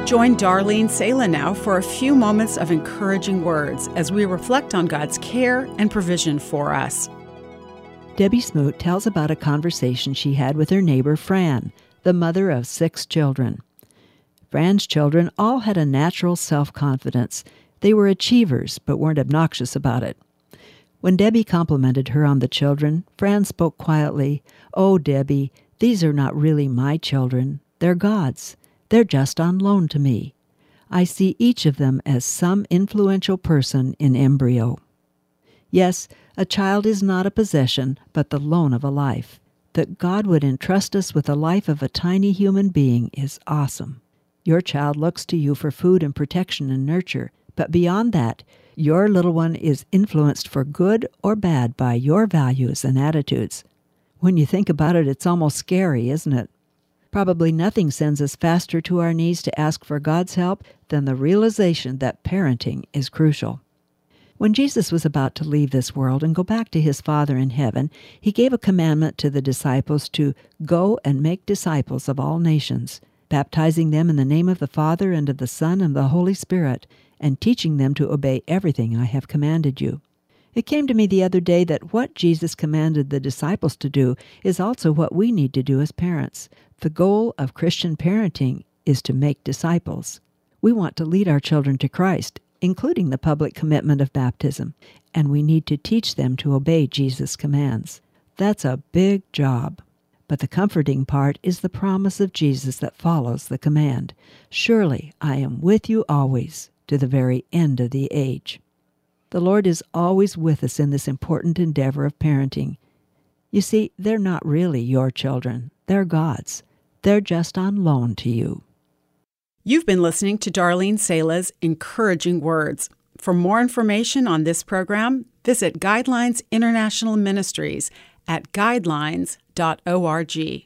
Join Darlene Sala now for a few moments of encouraging words as we reflect on God's care and provision for us. Debbie Smoot tells about a conversation she had with her neighbor Fran, the mother of 6 children. Fran's children all had a natural self-confidence. They were achievers, but weren't obnoxious about it. When Debbie complimented her on the children, Fran spoke quietly, "Oh, Debbie, these are not really my children. They're God's. They're just on loan to me. I see each of them as some influential person in embryo." Yes, a child is not a possession, but the loan of a life. That God would entrust us with the life of a tiny human being is awesome. Your child looks to you for food and protection and nurture, but beyond that, your little one is influenced for good or bad by your values and attitudes. When you think about it, it's almost scary, isn't it? Probably nothing sends us faster to our knees to ask for God's help than the realization that parenting is crucial. When Jesus was about to leave this world and go back to his Father in heaven, he gave a commandment to the disciples to go and make disciples of all nations, baptizing them in the name of the Father and of the Son and the Holy Spirit, and teaching them to obey everything I have commanded you. It came to me the other day that what Jesus commanded the disciples to do is also what we need to do as parents. The goal of Christian parenting is to make disciples. We want to lead our children to Christ, including the public commitment of baptism, and we need to teach them to obey Jesus' commands. That's a big job. But the comforting part is the promise of Jesus that follows the command. "Surely I am with you always, to the very end of the age." The Lord is always with us in this important endeavor of parenting. You see, they're not really your children. They're God's. They're just on loan to you. You've been listening to Darlene Sala's Encouraging Words. For more information on this program, visit Guidelines International Ministries at guidelines.org.